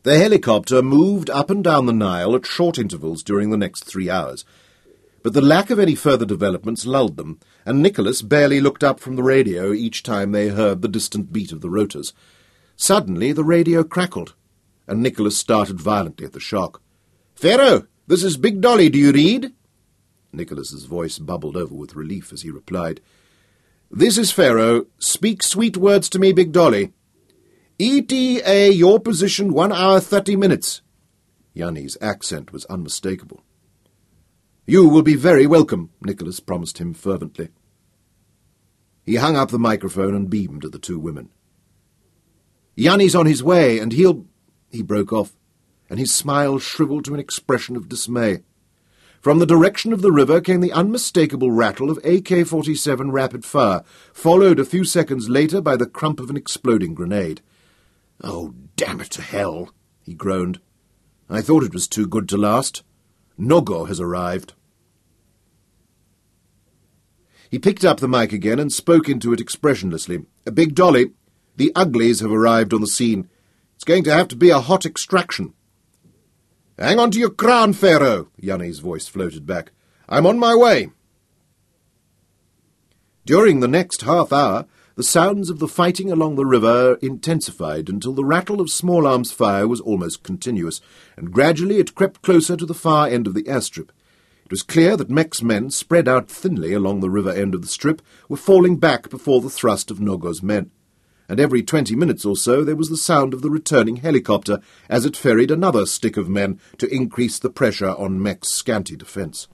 The helicopter moved up and down the Nile at short intervals during the next 3 hours. But the lack of any further developments lulled them, and Nicholas barely looked up from the radio each time they heard the distant beat of the rotors. Suddenly the radio crackled, and Nicholas started violently at the shock. "Pharaoh, this is Big Dolly, do you read?" Nicholas's voice bubbled over with relief as he replied, "This is Pharaoh. Speak sweet words to me, Big Dolly. ETA, your position, 1 hour 30 minutes. Yanni's accent was unmistakable. "You will be very welcome," Nicholas promised him fervently. He hung up the microphone and beamed at the two women. "Yanni's on his way, and he'll—" He broke off, and his smile shriveled to an expression of dismay. From the direction of the river came the unmistakable rattle of AK-47 rapid fire, followed a few seconds later by the crump of an exploding grenade. "Oh, damn it to hell," he groaned. "I thought it was too good to last. Nogo has arrived." He picked up the mic again and spoke into it expressionlessly. "Big Dolly, the uglies have arrived on the scene. It's going to have to be a hot extraction." "Hang on to your crown, Pharaoh," Yanni's voice floated back. "I'm on my way." During the next half hour, the sounds of the fighting along the river intensified until the rattle of small-arms fire was almost continuous, and gradually it crept closer to the far end of the airstrip. It was clear that Mech's men, spread out thinly along the river end of the strip, were falling back before the thrust of Nogo's men, and every 20 minutes or so there was the sound of the returning helicopter as it ferried another stick of men to increase the pressure on Mech's scanty defence.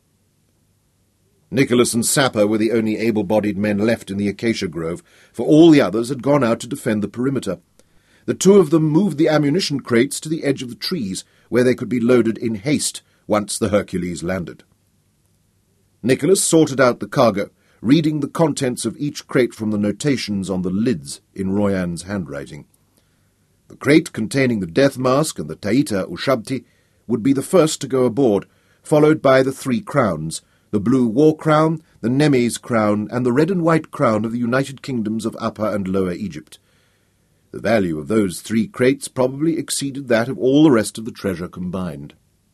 Nicholas and Sapper were the only able-bodied men left in the acacia grove, for all the others had gone out to defend the perimeter. The two of them moved the ammunition crates to the edge of the trees, where they could be loaded in haste once the Hercules landed. Nicholas sorted out the cargo, reading the contents of each crate from the notations on the lids in Royan's handwriting. The crate containing the death mask and the Taita Ushabti would be the first to go aboard, followed by the 3 crowns, the blue war crown, the Nemes crown, and the red and white crown of the United Kingdoms of Upper and Lower Egypt. The value of those 3 crates probably exceeded that of all the rest of the treasure combined.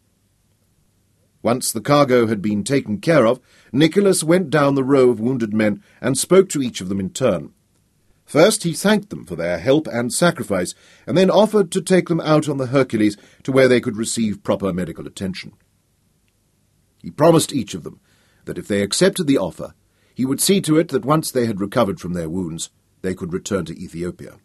Once the cargo had been taken care of, Nicholas went down the row of wounded men and spoke to each of them in turn. First he thanked them for their help and sacrifice, and then offered to take them out on the Hercules to where they could receive proper medical attention. He promised each of them that if they accepted the offer, he would see to it that once they had recovered from their wounds, they could return to Ethiopia.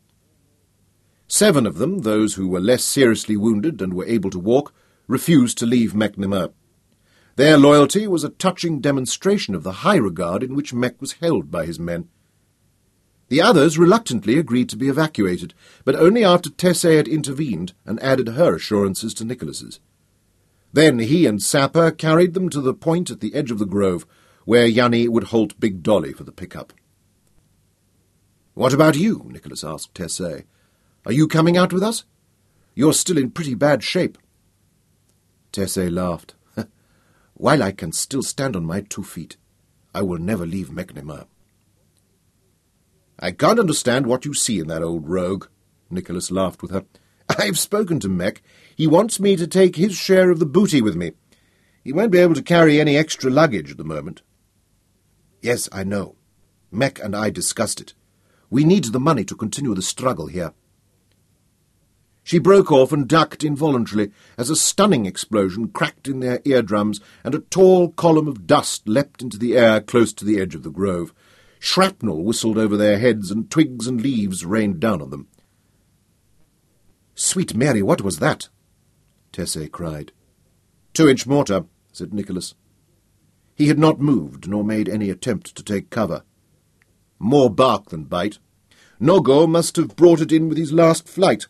7 of them, those who were less seriously wounded and were able to walk, refused to leave Meknemer. Their loyalty was a touching demonstration of the high regard in which Mech was held by his men. The others reluctantly agreed to be evacuated, but only after Tessé had intervened and added her assurances to Nicholas's. Then he and Sapper carried them to the point at the edge of the grove, where Yanni would halt Big Dolly for the pickup. "What about you?" Nicholas asked Tessé. "Are you coming out with us? You're still in pretty bad shape." Tessé laughed. "While I can still stand on my 2 feet, I will never leave Meknemer." "I can't understand what you see in that old rogue," Nicholas laughed with her. "I've spoken to Mech. He wants me to take his share of the booty with me. He won't be able to carry any extra luggage at the moment." "Yes, I know. Mech and I discussed it. We need the money to continue the struggle here." She broke off and ducked involuntarily as a stunning explosion cracked in their eardrums and a tall column of dust leapt into the air close to the edge of the grove. Shrapnel whistled over their heads and twigs and leaves rained down on them. "Sweet Mary, what was that?" Tessé cried. 2-inch mortar," said Nicholas. He had not moved nor made any attempt to take cover. "More bark than bite. Nogo must have brought it in with his last flight."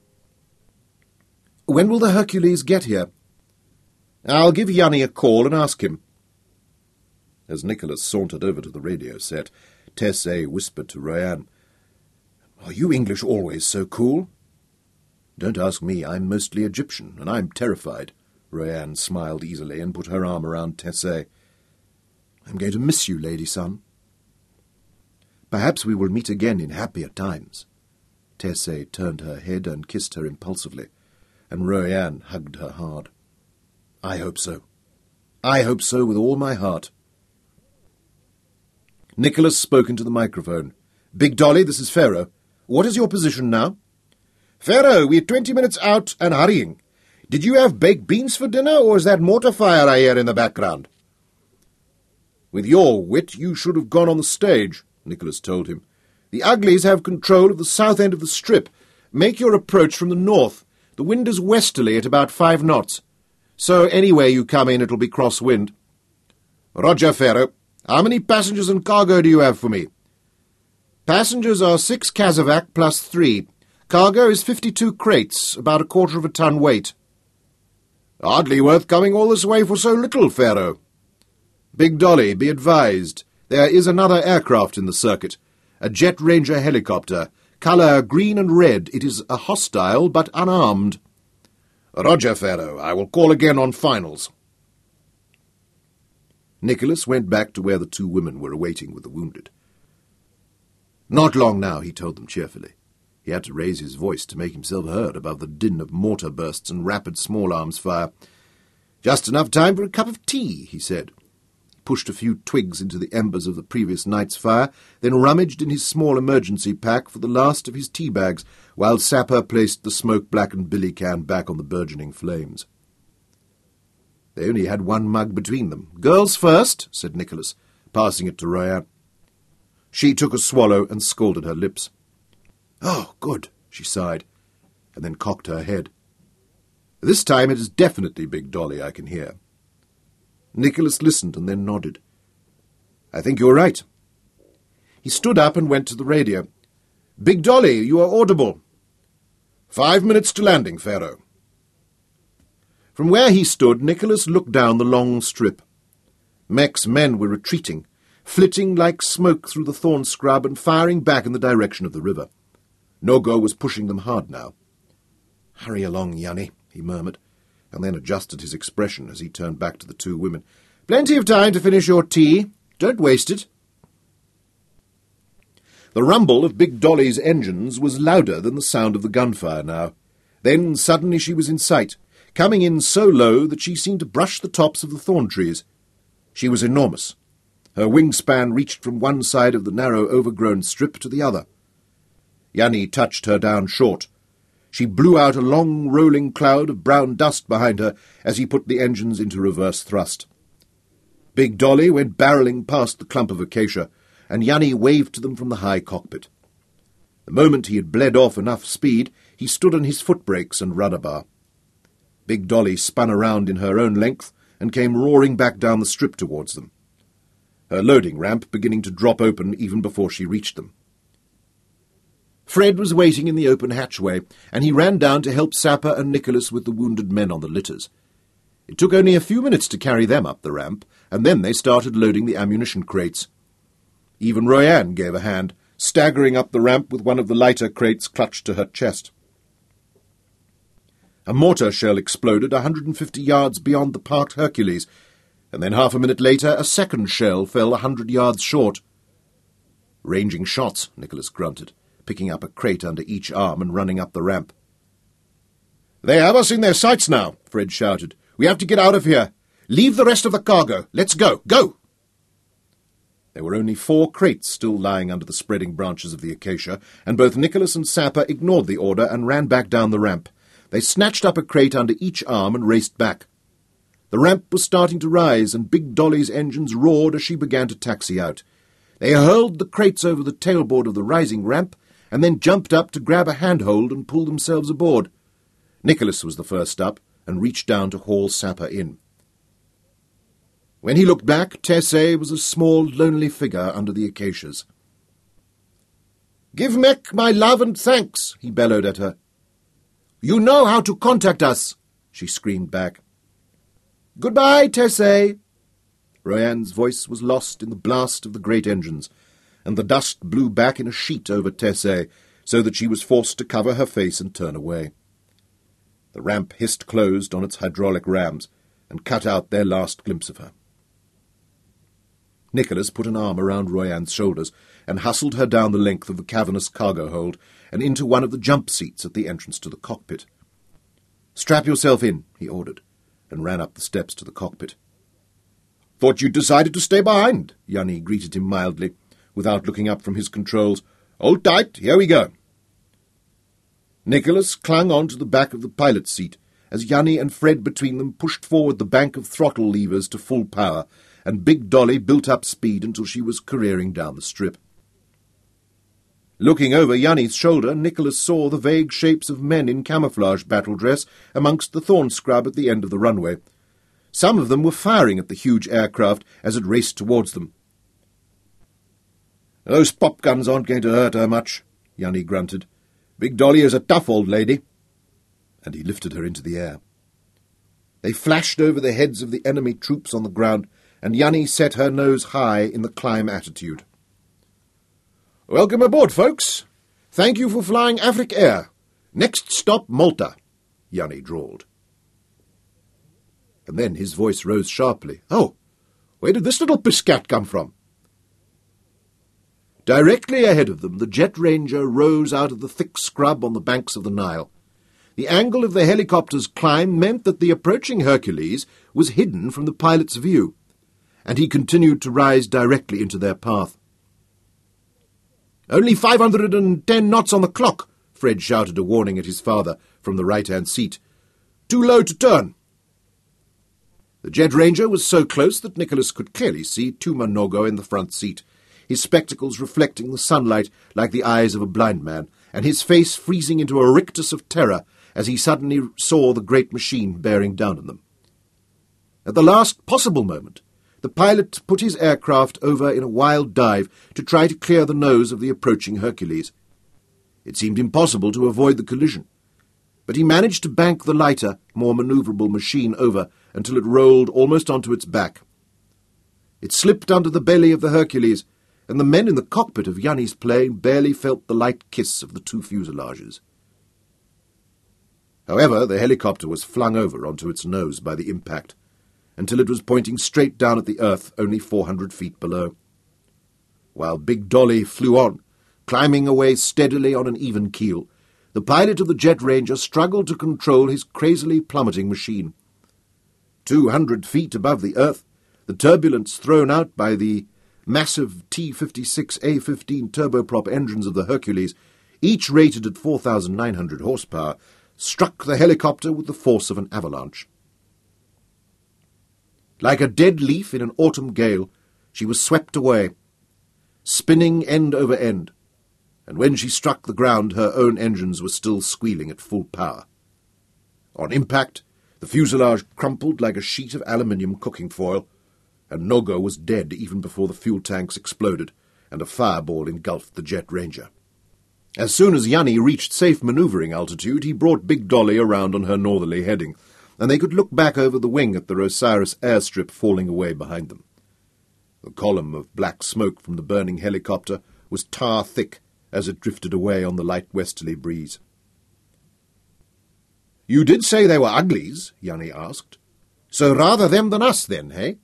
"When will the Hercules get here?" "I'll give Yanni a call and ask him." As Nicholas sauntered over to the radio set, Tessé whispered to Royan, "Are you English always so cool?" "Don't ask me. I'm mostly Egyptian, and I'm terrified." Royan smiled easily and put her arm around Tessé. "I'm going to miss you, lady son." "Perhaps we will meet again in happier times." Tessé turned her head and kissed her impulsively. and Royan hugged her hard. I hope so. I hope so with all my heart. Nicholas spoke into the microphone. Big Dolly, this is Pharaoh. What is your position now? Pharaoh, we're 20 minutes out and hurrying. Did you have baked beans for dinner, or is that mortar fire I hear in the background? With your wit, you should have gone on the stage, Nicholas told him. The Uglies have control of the south end of the strip. Make your approach from the north. The wind is westerly at about 5 knots. So anyway you come in, it'll be cross-wind. Roger, Pharaoh. How many passengers and cargo do you have for me? Passengers are 6 Kazovac plus 3. Cargo is 52 crates, about a quarter of a ton weight. Hardly worth coming all this way for so little, Pharaoh. Big Dolly, be advised. There is another aircraft in the circuit. A Jet Ranger helicopter. Colour green and red. It is a hostile, but unarmed. Roger, Pharaoh. I will call again on finals. Nicholas went back to where the 2 women were awaiting with the wounded. Not long now, he told them cheerfully. He had to raise his voice to make himself heard above the din of mortar bursts and rapid small-arms fire. Just enough time for a cup of tea, he said. He pushed a few twigs into the embers of the previous night's fire, then rummaged in his small emergency pack for the last of his tea bags, while Sapper placed the smoke-blackened billy can back on the burgeoning flames. They only had 1 mug between them. Girls first, said Nicholas, passing it to Royan. She took a swallow and scalded her lips. Oh, good, she sighed, and then cocked her head. This time it is definitely Big Dolly, I can hear. Nicholas listened and then nodded. I think you're right. He stood up and went to the radio. Big Dolly, you are audible. 5 minutes to landing, Pharaoh. From where he stood, Nicholas looked down the long strip. Mech's men were retreating, flitting like smoke through the thorn scrub and firing back in the direction of the river. Nogo was pushing them hard now. Hurry along, Yanni, he murmured, and then adjusted his expression as he turned back to the 2 women. Plenty of time to finish your tea. Don't waste it. The rumble of Big Dolly's engines was louder than the sound of the gunfire now. Then suddenly she was in sight, coming in so low that she seemed to brush the tops of the thorn trees. She was enormous. Her wingspan reached from one side of the narrow overgrown strip to the other. Yanni touched her down short. She blew out a long rolling cloud of brown dust behind her as he put the engines into reverse thrust. Big Dolly went barrelling past the clump of acacia, and Yanni waved to them from the high cockpit. The moment he had bled off enough speed, he stood on his foot brakes and rudder bar. Big Dolly spun around in her own length and came roaring back down the strip towards them, her loading ramp beginning to drop open even before she reached them. Fred was waiting in the open hatchway, and he ran down to help Sapper and Nicholas with the wounded men on the litters. It took only a few minutes to carry them up the ramp, and then they started loading the ammunition crates. Even Royan gave a hand, staggering up the ramp with one of the lighter crates clutched to her chest. A mortar shell exploded 150 yards beyond the parked Hercules, and then half a minute later a second shell fell 100 yards short. Ranging shots, Nicholas grunted, picking up a crate under each arm and running up the ramp. They have us in their sights now, Fred shouted. We have to get out of here. Leave the rest of the cargo. Let's go. Go! There were only 4 crates still lying under the spreading branches of the acacia, and both Nicholas and Sapper ignored the order and ran back down the ramp. They snatched up a crate under each arm and raced back. The ramp was starting to rise, and Big Dolly's engines roared as she began to taxi out. They hurled the crates over the tailboard of the rising ramp, and then jumped up to grab a handhold and pull themselves aboard. Nicholas was the first up, and reached down to haul Sapper in. When he looked back, Tessé was a small, lonely figure under the acacias. "Give Mech my love and thanks," he bellowed at her. "You know how to contact us," she screamed back. "Goodbye, Tessé." Royan's voice was lost in the blast of the great engines, and the dust blew back in a sheet over Tessé, so that she was forced to cover her face and turn away. The ramp hissed closed on its hydraulic rams, and cut out their last glimpse of her. Nicholas put an arm around Royan's shoulders and hustled her down the length of the cavernous cargo hold and into one of the jump seats at the entrance to the cockpit. "Strap yourself in," he ordered, and ran up the steps to the cockpit. "Thought you'd decided to stay behind," Janni greeted him mildly, without looking up from his controls. "Hold tight, here we go." Nicholas clung on to the back of the pilot's seat as Janni and Fred between them pushed forward the bank of throttle levers to full power, and Big Dolly built up speed until she was careering down the strip. Looking over Janni's shoulder, Nicholas saw the vague shapes of men in camouflage battle dress amongst the thorn scrub at the end of the runway. Some of them were firing at the huge aircraft as it raced towards them. "Those pop guns aren't going to hurt her much," Janni grunted. "Big Dolly is a tough old lady." And he lifted her into the air. They flashed over the heads of the enemy troops on the ground, and Janni set her nose high in the climb attitude. "Welcome aboard, folks. Thank you for flying Afric Air. Next stop, Malta," Janni drawled. And then his voice rose sharply. "Oh, where did this little piscat come from?" Directly ahead of them, the Jet Ranger rose out of the thick scrub on the banks of the Nile. The angle of the helicopter's climb meant that the approaching Hercules was hidden from the pilot's view, and he continued to rise directly into their path. "Only 510 knots on the clock," Fred shouted a warning at his father from the right-hand seat. "Too low to turn." The Jet Ranger was so close that Nicholas could clearly see Tuma Nogo in the front seat, his spectacles reflecting the sunlight like the eyes of a blind man, and his face freezing into a rictus of terror as he suddenly saw the great machine bearing down on them. At the last possible moment, the pilot put his aircraft over in a wild dive to try to clear the nose of the approaching Hercules. It seemed impossible to avoid the collision, but he managed to bank the lighter, more manoeuvrable machine over until it rolled almost onto its back. It slipped under the belly of the Hercules, and the men in the cockpit of Janni's plane barely felt the light kiss of the two fuselages. However, the helicopter was flung over onto its nose by the impact, until it was pointing straight down at the earth only 400 feet below. While Big Dolly flew on, climbing away steadily on an even keel, the pilot of the Jet Ranger struggled to control his crazily plummeting machine. 200 feet above the earth, the turbulence thrown out by the massive T-56A-15 turboprop engines of the Hercules, each rated at 4,900 horsepower, struck the helicopter with the force of an avalanche. Like a dead leaf in an autumn gale, she was swept away, spinning end over end, and when she struck the ground, her own engines were still squealing at full power. On impact, the fuselage crumpled like a sheet of aluminium cooking foil, and Nogo was dead even before the fuel tanks exploded, and a fireball engulfed the Jet Ranger. As soon as Janni reached safe manoeuvring altitude, he brought Big Dolly around on her northerly heading, and they could look back over the wing at the Osiris airstrip falling away behind them. The column of black smoke from the burning helicopter was tar-thick as it drifted away on the light westerly breeze. "You did say they were uglies," Janni asked. "So rather them than us, then, hey?"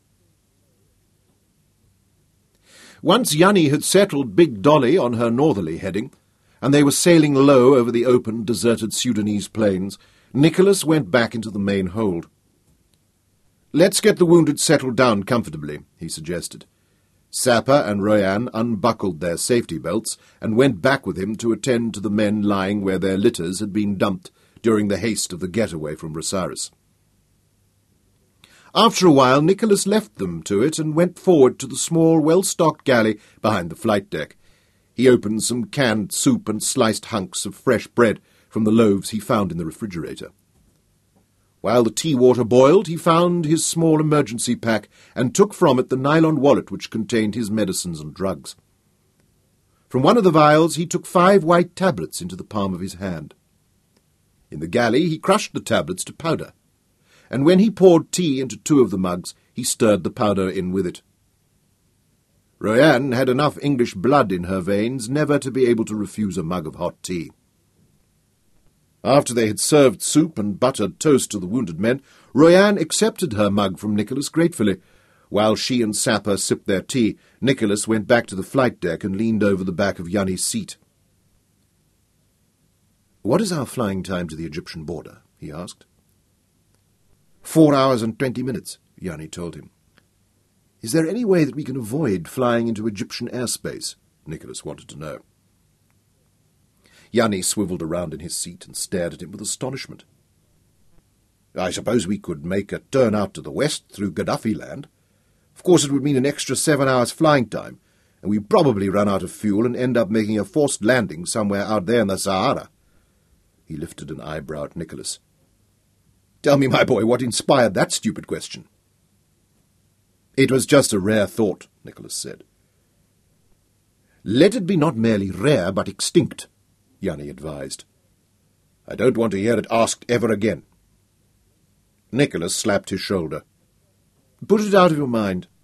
Once Janni had settled Big Dolly on her northerly heading, and they were sailing low over the open, deserted Sudanese plains, Nicholas went back into the main hold. "Let's get the wounded settled down comfortably," he suggested. Sapper and Royan unbuckled their safety belts and went back with him to attend to the men lying where their litters had been dumped during the haste of the getaway from Osiris. After a while, Nicholas left them to it and went forward to the small, well-stocked galley behind the flight deck. He opened some canned soup and sliced hunks of fresh bread from the loaves he found in the refrigerator. While the tea water boiled, he found his small emergency pack and took from it the nylon wallet which contained his medicines and drugs. From one of the vials he took 5 white tablets into the palm of his hand. In the galley he crushed the tablets to powder, and when he poured tea into 2 of the mugs, he stirred the powder in with it. Royan had enough English blood in her veins never to be able to refuse a mug of hot tea. After they had served soup and buttered toast to the wounded men, Royan accepted her mug from Nicholas gratefully. While she and Sapper sipped their tea, Nicholas went back to the flight deck and leaned over the back of Janni's seat. "What is our flying time to the Egyptian border?" he he asked. 4 hours and 20 minutes, Yanni told him. Is there any way that we can avoid flying into Egyptian airspace? Nicholas wanted to know. Yanni swivelled around in his seat and stared at him with astonishment. I suppose we could make a turn out to the west through Gaddafi land. Of course it would mean an extra 7 hours flying time, and we'd probably run out of fuel and end up making a forced landing somewhere out there in the Sahara. He lifted an eyebrow at Nicholas. Tell me, my boy, what inspired that stupid question? It was just a rare thought, Nicholas said. Let it be not merely rare, but extinct, Yanni advised. I don't want to hear it asked ever again. Nicholas slapped his shoulder. Put it out of your mind.